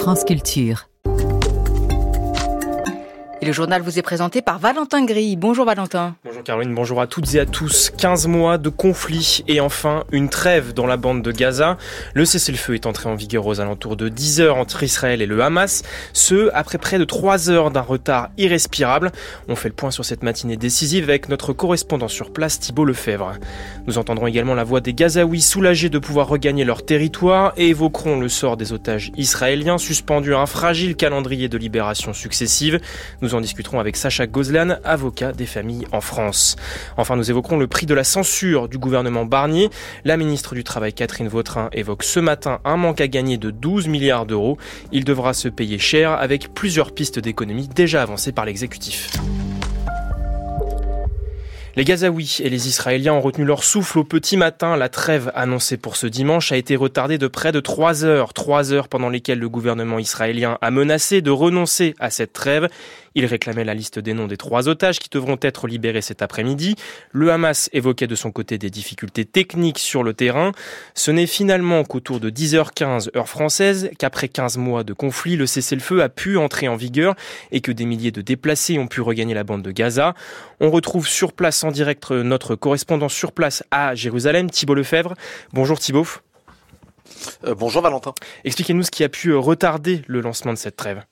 France Culture. Et le journal vous est présenté par Valentin Gris. Bonjour Valentin. Bonjour Caroline, bonjour à toutes et à tous. 15 mois de conflit et enfin une trêve dans la bande de Gaza. Le cessez-le-feu est entré en vigueur aux alentours de 10 heures entre Israël et le Hamas. Ce, après près de 3 heures d'un retard irrespirable. On fait le point sur cette matinée décisive avec notre correspondant sur place, Thibault Lefebvre. Nous entendrons également la voix des Gazaouis soulagés de pouvoir regagner leur territoire et évoquerons le sort des otages israéliens suspendus à un fragile calendrier de libération successive. Nous en discuterons avec Sacha Gozlan, avocat des familles en France. Enfin, nous évoquerons le prix de la censure du gouvernement Barnier. La ministre du Travail, Catherine Vautrin, évoque ce matin un manque à gagner de 12 milliards d'euros. Il devra se payer cher avec plusieurs pistes d'économie déjà avancées par l'exécutif. Les Gazaouis et les Israéliens ont retenu leur souffle au petit matin. La trêve annoncée pour ce dimanche a été retardée de près de 3 heures. 3 heures pendant lesquelles le gouvernement israélien a menacé de renoncer à cette trêve. Il réclamait la liste des noms des 3 otages qui devront être libérés cet après-midi. Le Hamas évoquait de son côté des difficultés techniques sur le terrain. Ce n'est finalement qu'autour de 10h15 heure française qu'après 15 mois de conflit, le cessez-le-feu a pu entrer en vigueur et que des milliers de déplacés ont pu regagner la bande de Gaza. On retrouve sur place en direct notre correspondant sur place à Jérusalem, Thibault Lefebvre. Bonjour Thibault. Bonjour Valentin. Expliquez-nous ce qui a pu retarder le lancement de cette trêve.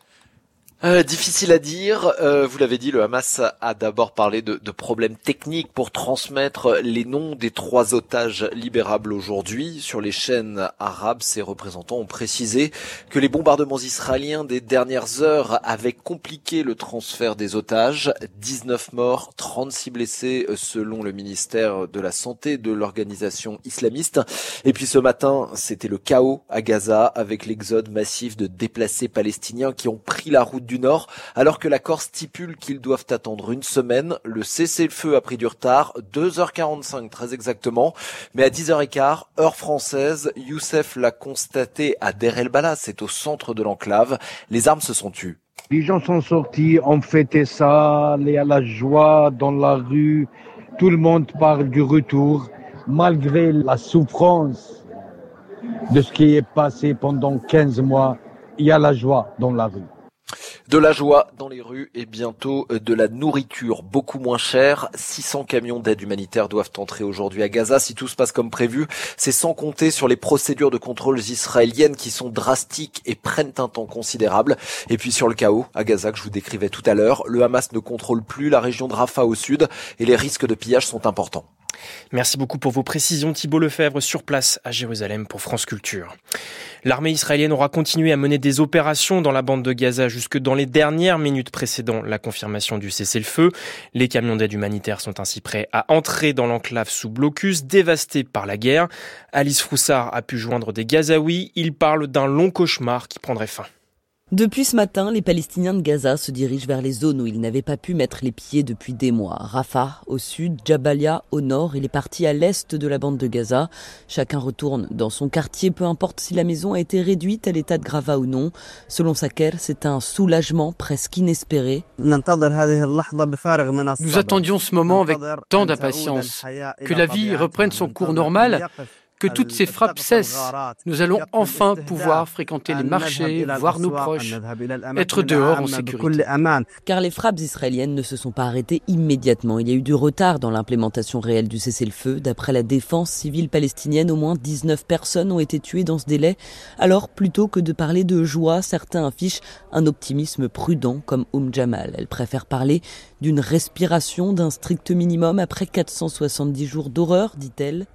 Difficile à dire. Vous l'avez dit, le Hamas a d'abord parlé de problèmes techniques pour transmettre les noms des 3 otages libérables aujourd'hui. Sur les chaînes arabes, ses représentants ont précisé que les bombardements israéliens des dernières heures avaient compliqué le transfert des otages. 19 morts, 36 blessés selon le ministère de la Santé de l'organisation islamiste. Et puis ce matin, c'était le chaos à Gaza avec l'exode massif de déplacés palestiniens qui ont pris la route du Nord, alors que l'accord stipule qu'ils doivent attendre une semaine. Le cessez-le-feu a pris du retard, 2h45 très exactement, mais à 10h15, heure française, Youssef l'a constaté à Deir el-Balah, c'est au centre de l'enclave, les armes se sont tues. Les gens sont sortis, ont fêté ça, il y a la joie dans la rue, tout le monde parle du retour, malgré la souffrance de ce qui est passé pendant 15 mois, il y a la joie dans la rue. De la joie dans les rues et bientôt de la nourriture beaucoup moins chère. 600 camions d'aide humanitaire doivent entrer aujourd'hui à Gaza. Si tout se passe comme prévu, c'est sans compter sur les procédures de contrôle israéliennes qui sont drastiques et prennent un temps considérable. Et puis sur le chaos à Gaza que je vous décrivais tout à l'heure, le Hamas ne contrôle plus la région de Rafah au sud et les risques de pillage sont importants. Merci beaucoup pour vos précisions, Thibault Lefebvre, sur place à Jérusalem pour France Culture. L'armée israélienne aura continué à mener des opérations dans la bande de Gaza jusque dans les dernières minutes précédant la confirmation du cessez-le-feu. Les camions d'aide humanitaire sont ainsi prêts à entrer dans l'enclave sous blocus, dévastée par la guerre. Alice Froussard a pu joindre des Gazaouis. Il parle d'un long cauchemar qui prendrait fin. Depuis ce matin, les Palestiniens de Gaza se dirigent vers les zones où ils n'avaient pas pu mettre les pieds depuis des mois. Rafah au sud, Jabalia au nord et les parties à l'est de la bande de Gaza. Chacun retourne dans son quartier, peu importe si la maison a été réduite à l'état de gravat ou non. Selon Saker, c'est un soulagement presque inespéré. Nous attendions ce moment avec tant d'impatience, que la vie reprenne son cours normal, que toutes ces frappes cessent. Nous allons enfin pouvoir fréquenter les marchés, voir nos proches, être dehors en sécurité. Car les frappes israéliennes ne se sont pas arrêtées immédiatement. Il y a eu du retard dans l'implémentation réelle du cessez-le-feu. D'après la défense civile palestinienne, au moins 19 personnes ont été tuées dans ce délai. Alors, plutôt que de parler de joie, certains affichent un optimisme prudent comme Jamal. Elle préfère parler d'une respiration, d'un strict minimum après 470 jours d'horreur, dit-elle.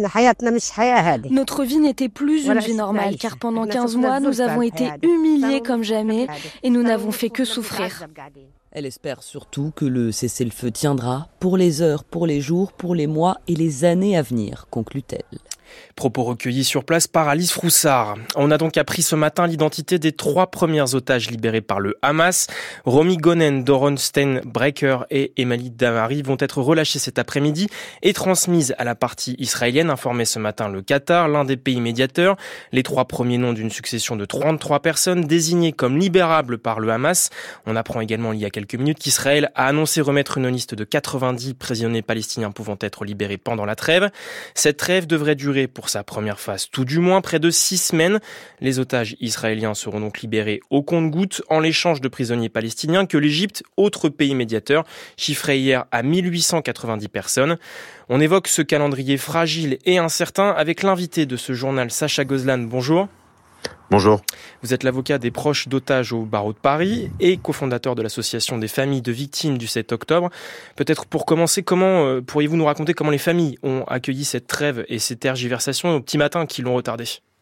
Notre vie n'était plus une vie normale, car pendant 15 mois, nous avons été humiliés comme jamais et nous n'avons fait que souffrir. Elle espère surtout que le cessez-le-feu tiendra pour les heures, pour les jours, pour les mois et les années à venir, conclut-elle. Propos recueillis sur place par Alice Froussard. On a donc appris ce matin l'identité des 3 premières otages libérés par le Hamas. Romy Gonen, Doron Steinbrecher et Emily Damari vont être relâchés cet après-midi et transmises à la partie israélienne, informait ce matin le Qatar, l'un des pays médiateurs. Les 3 premiers noms d'une succession de 33 personnes désignées comme libérables par le Hamas. On apprend également il y a quelques minutes qu'Israël a annoncé remettre une liste de 90 prisonniers palestiniens pouvant être libérés pendant la trêve. Cette trêve devrait durer libéré pour sa première phase, tout du moins près de 6 semaines. Les otages israéliens seront donc libérés au compte-gouttes en l'échange de prisonniers palestiniens que l'Égypte, autre pays médiateur, chiffrait hier à 1890 personnes. On évoque ce calendrier fragile et incertain avec l'invité de ce journal, Sacha Gozlan. Bonjour. Bonjour. Vous êtes l'avocat des proches d'otages au barreau de Paris et cofondateur de l'association des familles de victimes du 7 octobre. Peut-être pour commencer, comment pourriez-vous nous raconter comment les familles ont accueilli cette trêve et ces tergiversations au petit matin qui l'ont retardé ?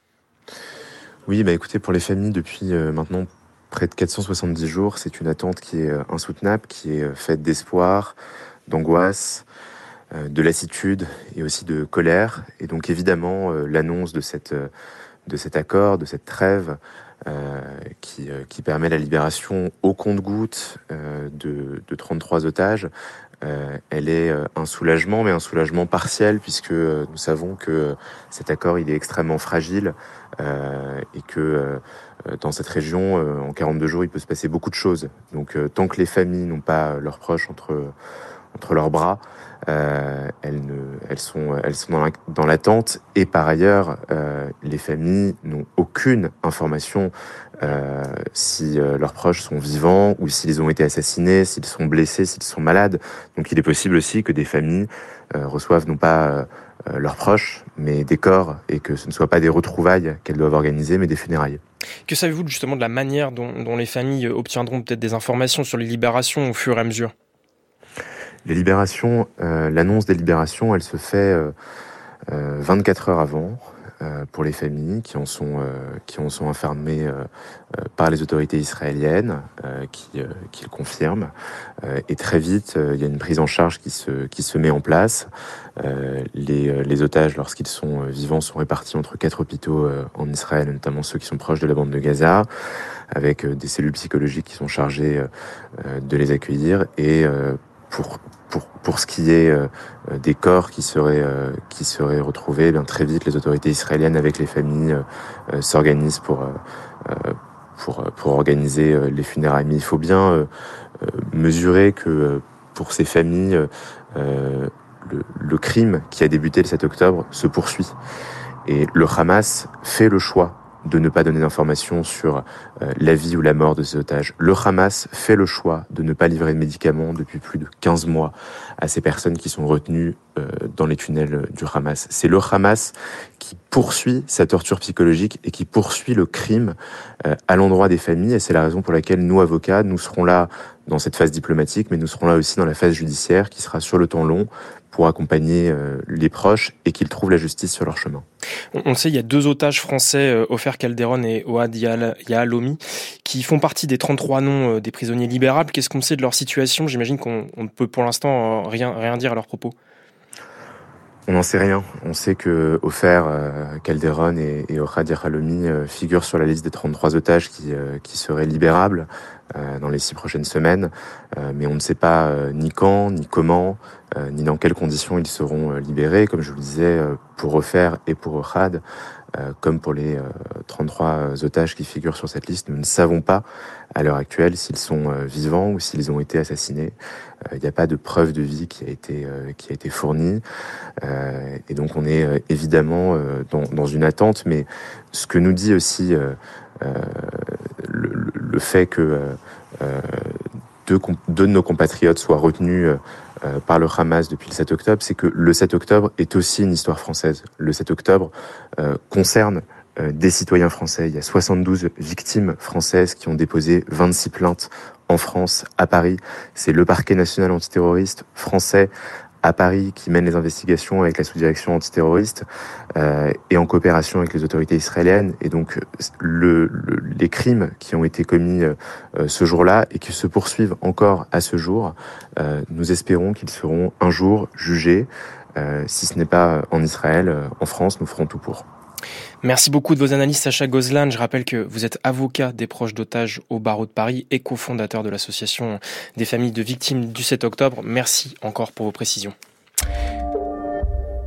Oui, écoutez, pour les familles, depuis maintenant près de 470 jours, c'est une attente qui est insoutenable, qui est faite d'espoir, d'angoisse, de lassitude et aussi de colère. Et donc évidemment, l'annonce de cet accord, de cette trêve qui permet la libération au compte-gouttes de 33 otages, elle est un soulagement, mais un soulagement partiel, puisque nous savons que cet accord il est extrêmement fragile et que dans cette région, en 42 jours, il peut se passer beaucoup de choses. Donc tant que les familles n'ont pas leurs proches entre leurs bras, elles sont dans l'attente. Et par ailleurs, les familles n'ont aucune information si leurs proches sont vivants ou s'ils ont été assassinés, s'ils sont blessés, s'ils sont malades. Donc il est possible aussi que des familles reçoivent non pas leurs proches, mais des corps, et que ce ne soit pas des retrouvailles qu'elles doivent organiser, mais des funérailles. Que savez-vous justement de la manière dont les familles obtiendront peut-être des informations sur les libérations au fur et à mesure ? Les libérations, l'annonce des libérations, elle se fait 24 heures avant pour les familles qui en sont informées par les autorités israéliennes qui le confirment. Et très vite, il y a une prise en charge qui se met en place. Les otages, lorsqu'ils sont vivants, sont répartis entre 4 hôpitaux en Israël, notamment ceux qui sont proches de la bande de Gaza, avec des cellules psychologiques qui sont chargées de les accueillir. Et pour ce qui est des corps qui seraient retrouvés, très vite les autorités israéliennes avec les familles s'organisent pour organiser les funérailles. Mais il faut bien mesurer que pour ces familles, le crime qui a débuté le 7 octobre se poursuit. Et le Hamas fait le choix de ne pas donner d'informations sur la vie ou la mort de ces otages. Le Hamas fait le choix de ne pas livrer de médicaments depuis plus de 15 mois à ces personnes qui sont retenues dans les tunnels du Hamas. C'est le Hamas qui poursuit sa torture psychologique et qui poursuit le crime à l'endroit des familles. Et c'est la raison pour laquelle nous, avocats, nous serons là dans cette phase diplomatique, mais nous serons là aussi dans la phase judiciaire qui sera sur le temps long pour accompagner les proches et qu'ils trouvent la justice sur leur chemin. On le sait, il y a 2 otages français, Ofer Calderon et Ohad Yahalomi, qui font partie des 33 noms des prisonniers libérables. Qu'est-ce qu'on sait de leur situation ? J'imagine qu'on ne peut pour l'instant rien dire à leur propos. On n'en sait rien. On sait que Ofer Calderon et Ohad Yahalomi figurent sur la liste des 33 otages qui seraient libérables dans les 6 prochaines semaines, mais on ne sait pas ni quand, ni comment, ni dans quelles conditions ils seront libérés. Comme je vous le disais, pour Ofer et pour Ohad, comme pour les 33 otages qui figurent sur cette liste, nous ne savons pas à l'heure actuelle s'ils sont vivants ou s'ils ont été assassinés. Il n'y a pas de preuve de vie qui a été fournie, et donc on est évidemment dans une attente. Mais ce que nous dit aussi le fait que deux de nos compatriotes soient retenus par le Hamas depuis le 7 octobre, c'est que le 7 octobre est aussi une histoire française. Le 7 octobre concerne des citoyens français. Il y a 72 victimes françaises qui ont déposé 26 plaintes en France, à Paris. C'est le parquet national antiterroriste français à Paris qui mène les investigations avec la sous-direction antiterroriste et en coopération avec les autorités israéliennes. Et donc les crimes qui ont été commis ce jour-là et qui se poursuivent encore à ce jour, nous espérons qu'ils seront un jour jugés. Si ce n'est pas en Israël, en France, nous ferons tout pour. Merci beaucoup de vos analyses, Sacha Gozlan. Je rappelle que vous êtes avocat des proches d'otages au barreau de Paris et cofondateur de l'association des familles de victimes du 7 octobre. Merci encore pour vos précisions.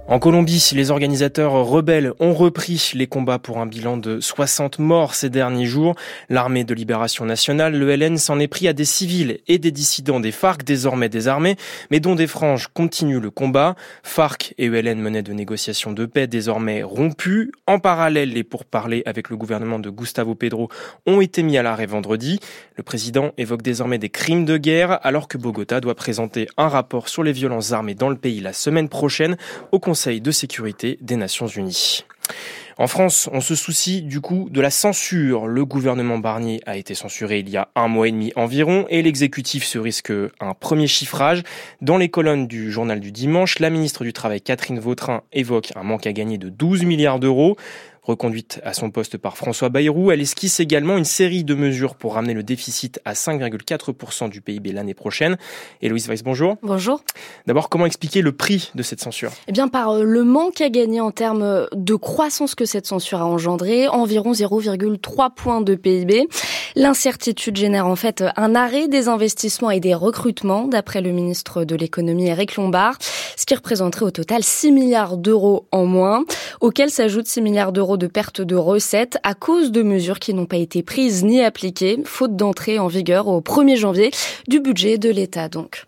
En Colombie, les organisateurs rebelles ont repris les combats pour un bilan de 60 morts ces derniers jours. L'armée de libération nationale, l'ELN, s'en est pris à des civils et des dissidents des FARC, désormais désarmés, mais dont des franges continuent le combat. FARC et ELN menaient de négociations de paix désormais rompues. En parallèle, les pourparlers avec le gouvernement de Gustavo Petro ont été mis à l'arrêt vendredi. Le président évoque désormais des crimes de guerre, alors que Bogota doit présenter un rapport sur les violences armées dans le pays la semaine prochaine au Conseil de sécurité des Nations Unies. En France, on se soucie du coup de la censure. Le gouvernement Barnier a été censuré il y a 1 mois et demi environ et l'exécutif se risque un premier chiffrage. Dans les colonnes du journal du dimanche, la ministre du Travail Catherine Vautrin évoque un manque à gagner de 12 milliards d'euros. Reconduite à son poste par François Bayrou, elle esquisse également une série de mesures pour ramener le déficit à 5,4% du PIB l'année prochaine. Héloïse Weiss, bonjour. Bonjour. D'abord, comment expliquer le prix de cette censure ? Eh bien, par le manque à gagner en termes de croissance que cette censure a engendré, environ 0,3 points de PIB. L'incertitude génère en fait un arrêt des investissements et des recrutements, d'après le ministre de l'économie Éric Lombard, ce qui représenterait au total 6 milliards d'euros en moins, auxquels s'ajoutent 6 milliards d'euros de perte de recettes à cause de mesures qui n'ont pas été prises ni appliquées, faute d'entrée en vigueur au 1er janvier du budget de l'État donc.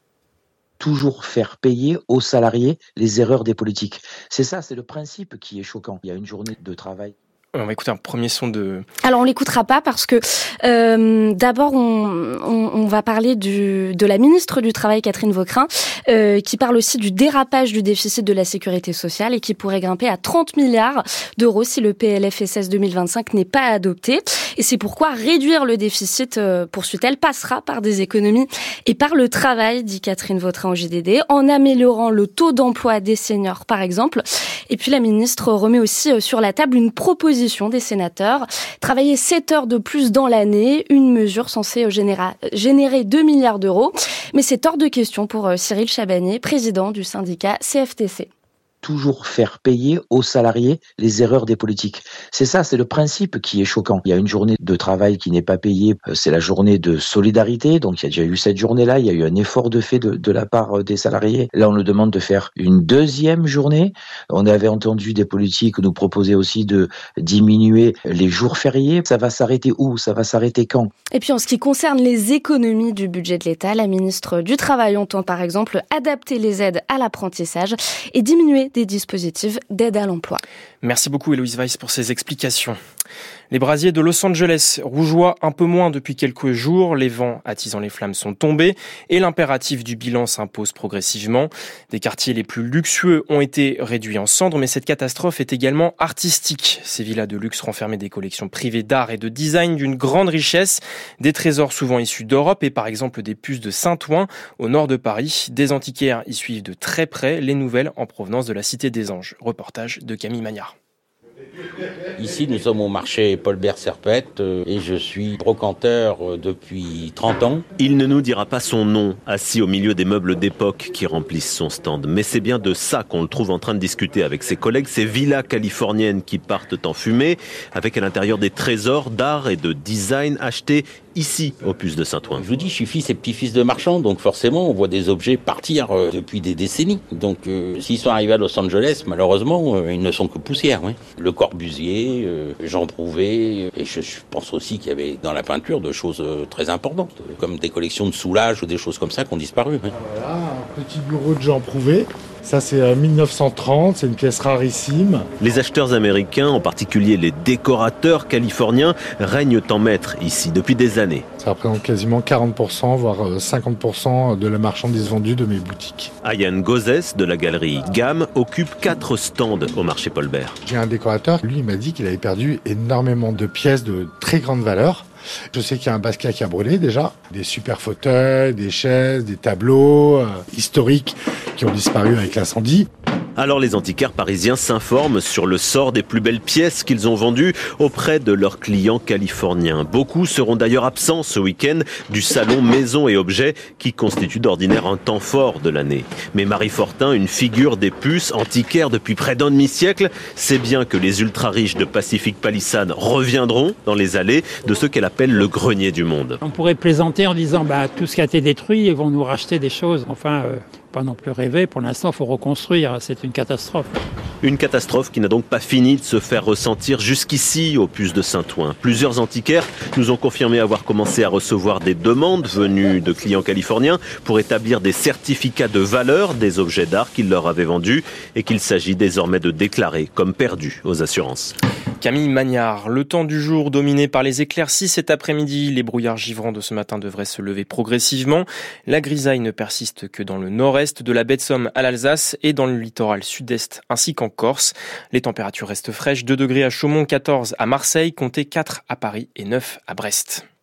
Toujours faire payer aux salariés les erreurs des politiques. C'est ça, c'est le principe qui est choquant. Il y a une journée de travail. On va écouter un premier son de... Alors on l'écoutera pas parce que d'abord on va parler de la ministre du Travail Catherine Vautrin qui parle aussi du dérapage du déficit de la sécurité sociale et qui pourrait grimper à 30 milliards d'euros si le PLFSS 2025 n'est pas adopté. Et c'est pourquoi réduire le déficit, poursuit-elle, passera par des économies et par le travail, dit Catherine Vautrin au JDD, en améliorant le taux d'emploi des seniors par exemple. Et puis la ministre remet aussi sur la table une proposition des sénateurs, travailler 7 heures de plus dans l'année, une mesure censée générer 2 milliards d'euros. Mais c'est hors de question pour Cyril Chabagnier, président du syndicat CFTC. Toujours faire payer aux salariés les erreurs des politiques. C'est ça, c'est le principe qui est choquant. Il y a une journée de travail qui n'est pas payée, c'est la journée de solidarité, donc il y a déjà eu cette journée-là, il y a eu un effort de fait de la part des salariés. Là, on nous demande de faire une deuxième journée. On avait entendu des politiques nous proposer aussi de diminuer les jours fériés. Ça va s'arrêter où ? Ça va s'arrêter quand ? Et puis en ce qui concerne les économies du budget de l'État, la ministre du Travail entend par exemple adapter les aides à l'apprentissage et diminuer des dispositifs d'aide à l'emploi. Merci beaucoup Héloïse Weiss pour ces explications. Les brasiers de Los Angeles rougeoient un peu moins depuis quelques jours. Les vents attisant les flammes sont tombés et l'impératif du bilan s'impose progressivement. Des quartiers les plus luxueux ont été réduits en cendres, mais cette catastrophe est également artistique. Ces villas de luxe renfermaient des collections privées d'art et de design d'une grande richesse, des trésors souvent issus d'Europe et par exemple des puces de Saint-Ouen au nord de Paris. Des antiquaires y suivent de très près les nouvelles en provenance de la Cité des Anges. Reportage de Camille Magnard. Ici, nous sommes au marché Paul-Bert-Serpette et je suis brocanteur depuis 30 ans. Il ne nous dira pas son nom, assis au milieu des meubles d'époque qui remplissent son stand. Mais c'est bien de ça qu'on le trouve en train de discuter avec ses collègues, ces villas californiennes qui partent en fumée, avec à l'intérieur des trésors d'art et de design achetés ici, au Puce de Saint-Ouen. Je vous dis, je suis fils et petit-fils de marchands, donc forcément, on voit des objets partir depuis des décennies. Donc, s'ils sont arrivés à Los Angeles, malheureusement, ils ne sont que poussière. Oui. Le Corbusier, Jean Prouvé, et je pense aussi qu'il y avait dans la peinture de choses très importantes, comme des collections de Soulages ou des choses comme ça qui ont disparu. Oui. Voilà, un petit bureau de Jean Prouvé. Ça, c'est 1930, c'est une pièce rarissime. Les acheteurs américains, en particulier les décorateurs californiens, règnent en maître ici depuis des années. Ça représente quasiment 40%, voire 50% de la marchandise vendue de mes boutiques. Ayan Gozès, de la galerie Gamme, occupe 4 stands au marché Paul-Bert. J'ai un décorateur, lui, il m'a dit qu'il avait perdu énormément de pièces de très grande valeur. Je sais qu'il y a un Basquiat qui a brûlé déjà, des super fauteuils, des chaises, des tableaux historiques qui ont disparu avec l'incendie. Alors les antiquaires parisiens s'informent sur le sort des plus belles pièces qu'ils ont vendues auprès de leurs clients californiens. Beaucoup seront d'ailleurs absents ce week-end du salon Maisons et Objets qui constitue d'ordinaire un temps fort de l'année. Mais Marie Fortin, une figure des puces antiquaires depuis près d'un demi-siècle, sait bien que les ultra-riches de Pacific Palisades reviendront dans les allées de ce qu'elle appelle le grenier du monde. On pourrait plaisanter en disant tout ce qui a été détruit, ils vont nous racheter des choses. Enfin, pas non plus rêver. Pour l'instant, il faut reconstruire. C'est une catastrophe. Une catastrophe qui n'a donc pas fini de se faire ressentir jusqu'ici au puce de Saint-Ouen. Plusieurs antiquaires nous ont confirmé avoir commencé à recevoir des demandes venues de clients californiens pour établir des certificats de valeur des objets d'art qu'ils leur avaient vendus et qu'il s'agit désormais de déclarer comme perdus aux assurances. Camille Magnard, le temps du jour dominé par les éclaircies cet après-midi. Les brouillards givrants de ce matin devraient se lever progressivement. La grisaille ne persiste que dans le nord-est de la baie de Somme à l'Alsace et dans le littoral sud-est ainsi qu'en Corse. Les températures restent fraîches, 2 degrés à Chaumont, 14 à Marseille, comptez 4 à Paris et 9 à Brest.